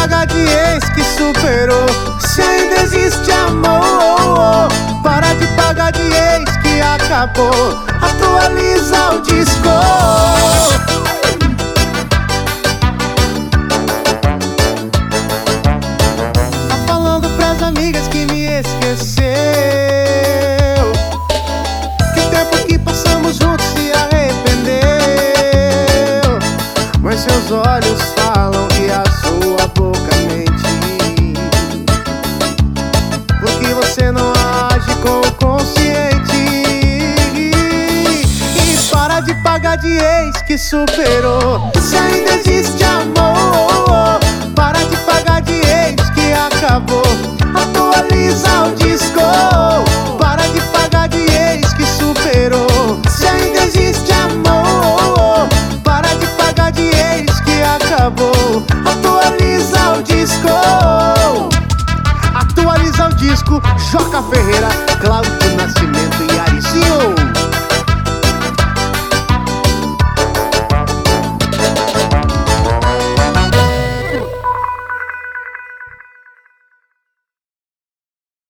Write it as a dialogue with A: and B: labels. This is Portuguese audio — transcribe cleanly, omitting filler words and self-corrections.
A: pagar de ex que superou. Se ainda existe amor, para de pagar de ex que acabou. Atualiza o disco. Tá falando pras amigas que me esqueceu, que o tempo que passamos juntos se arrependeu. Mas seus olhos falam e a sua boca mente, porque você não age com o consciente. E para de pagar de ex que superou. Se ainda existe amor, para de pagar de ex que acabou. Atualiza o disco. Para de pagar de ex que superou. Se ainda existe amor, para de pagar de ex que acabou. Atualiza o disco. Atualiza o disco. Joca Ferreira, Cláudio